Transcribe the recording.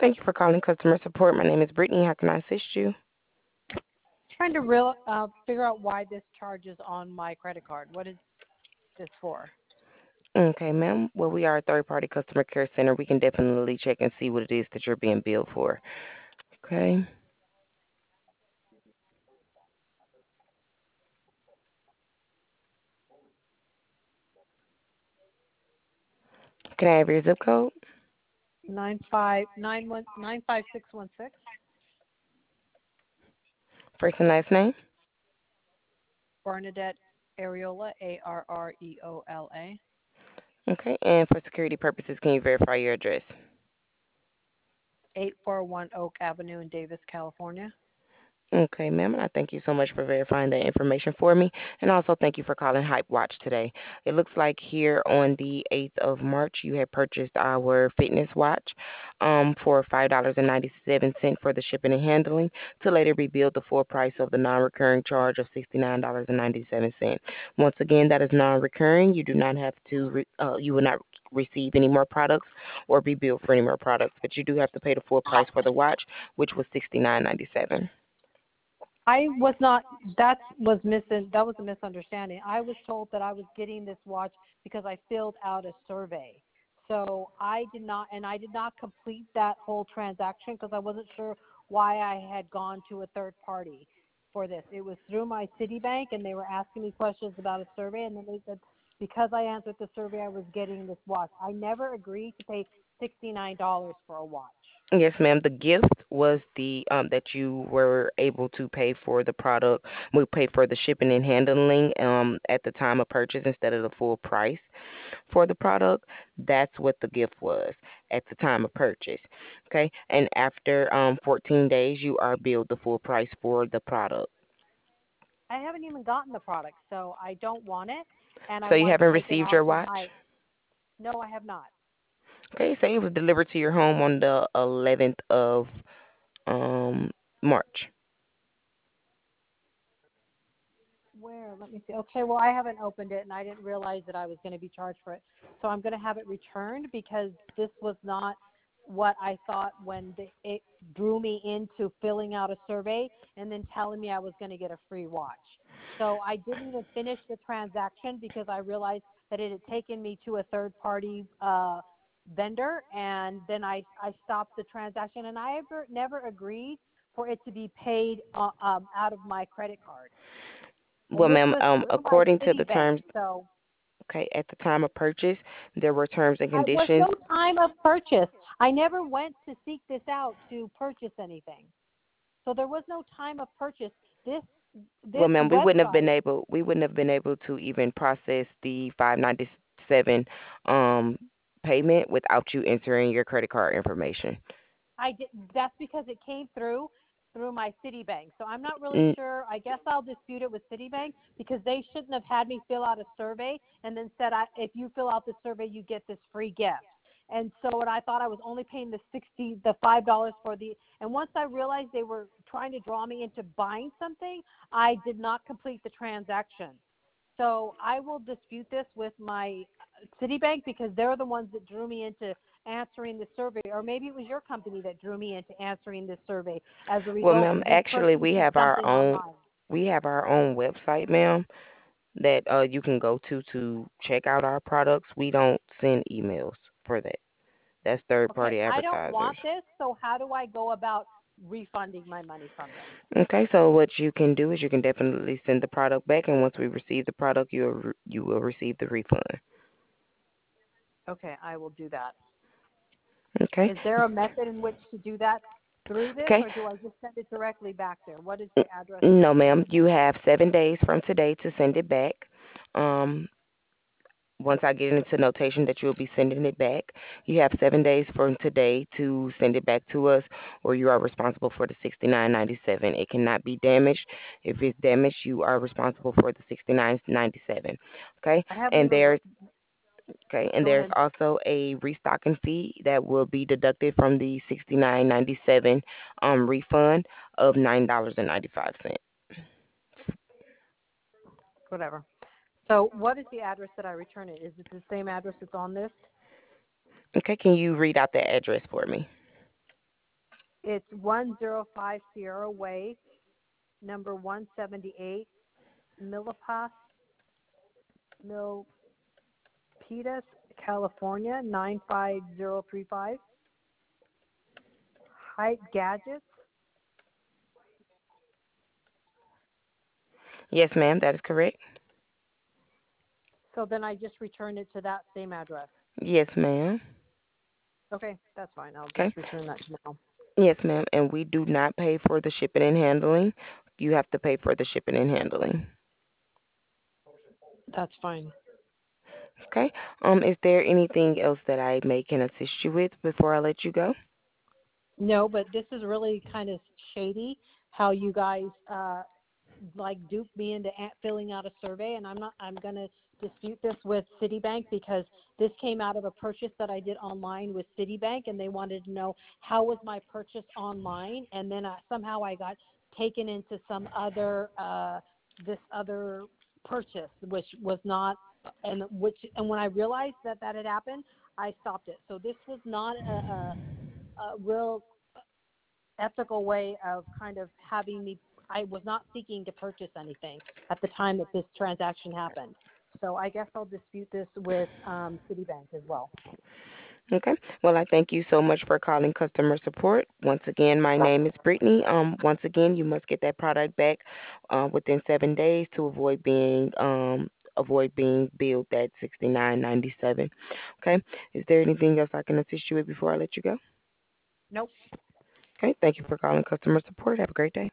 Thank you for calling customer support. My name is Brittany. How can I assist you? Trying to figure out why this charge is on my credit card. What is this for? Okay, ma'am. Well, we are a third-party customer care center. We can definitely check and see what it is that you're being billed for. Okay. Can I have your zip code? 95616. First and last name? Bernadette Areola, Areola. Okay. And for security purposes, can you verify your address? 841 Oak Avenue in Davis, California. Okay, ma'am, and I thank you so much for verifying that information for me, and also thank you for calling Hype Watch today. It looks like here on the 8th of March, you had purchased our fitness watch for $5.97 for the shipping and handling to later be billed the full price of the non-recurring charge of $69.97. Once again, that is non-recurring. You do not have to, you will not receive any more products or be billed for any more products, but you do have to pay the full price for the watch, which was $69.97. I was not. That was a misunderstanding. I was told that I was getting this watch because I filled out a survey. So I did not, and I did not complete that whole transaction because I wasn't sure why I had gone to a third party for this. It was through my Citibank, and they were asking me questions about a survey, and then they said because I answered the survey, I was getting this watch. I never agreed to pay $69 for a watch. Yes, ma'am. The gift was the that you were able to pay for the product. We paid for the shipping and handling at the time of purchase instead of the full price for the product. That's what the gift was at the time of purchase. Okay, and after 14 days, you are billed the full price for the product. I haven't even gotten the product, so I don't want it, and I So you want to haven't take it received off your of watch? my. No, I have not. Okay, say it was delivered to your home on the 11th of um March. Where? Let me see. Okay, well, I haven't opened it, and I didn't realize that I was going to be charged for it. So I'm going to have it returned because this was not what I thought when it drew me into filling out a survey and then telling me I was going to get a free watch. So I didn't even finish the transaction because I realized that it had taken me to a third-party vendor, and then I stopped the transaction, and I never agreed for it to be paid out of my credit card. And Well, this ma'am, was through my according to the Citibank. terms, So okay, at the time of purchase, there were terms and I was conditions. no time of purchase. I never went to seek this out to purchase anything. So there was no time of purchase. This Well, this ma'am, website, we wouldn't have been able to even process the 597 um payment without you entering your credit card information. I did. That's because it came through my Citibank. So I'm not really N- sure. I guess I'll dispute it with Citibank because they shouldn't have had me fill out a survey and then said, if you fill out the survey, you get this free gift. And so, and I thought I was only paying the $5 for the. And once I realized they were trying to draw me into buying something, I did not complete the transaction. So I will dispute this with my Citibank because they're the ones that drew me into answering the survey, or maybe it was your company that drew me into answering this survey as a well, result ma'am, of me actually, purchasing something online. we have our own website, ma'am, that you can go to check out our products. We don't send emails for that. That's third Okay, party I don't advertisers. want this, so how do I go about refunding my money from this? Okay, so what you can do is you can definitely send the product back, and once we receive the product, you will receive the refund. Okay, I will do that. Okay. Is there a method in which to do that through this, Okay. or do I just send it directly back there? What is the address that No, I send ma'am. it You back? have 7 days from today to send it back. Um, Once I get into notation that you'll be sending it back, you have 7 days from today to send it back to us, or you are responsible for the 69.97. It cannot be damaged. If it's damaged, you are responsible for the 69.97. Okay, I haven't and even. Go there's ahead. also a restocking fee that will be deducted from the 69.97 refund of $9.95. Whatever. So, what is the address that I return it? Is it the same address that's on this? Okay, can you read out the address for me? It's 105 Sierra Way, number 178, Milpitas, California, 95035. Hype Gadgets. Yes, ma'am, that is correct. So then I just return it to that same address. Yes, ma'am. Okay, that's fine. I'll Okay. just return that to now. Yes, ma'am. And we do not pay for the shipping and handling. You have to pay for the shipping and handling. That's fine. Okay. Is there anything else that I may can assist you with before I let you go? No, but this is really kind of shady how you guys like duped me into filling out a survey, and I'm going to dispute this with Citibank because this came out of a purchase that I did online with Citibank, and they wanted to know how was my purchase online, and then somehow I got taken into some other this other purchase which was not, and when I realized that had happened, I stopped it. So this was not a real ethical way of kind of having me. I was not seeking to purchase anything at the time that this transaction happened. So I guess I'll dispute this with Citibank as well. Okay. Well, I thank you so much for calling customer support. Once again, my name is Brittany. Once again, you must get that product back within 7 days to avoid being billed at $69.97. Okay. Is there anything else I can assist you with before I let you go? Nope. Okay. Thank you for calling customer support. Have a great day.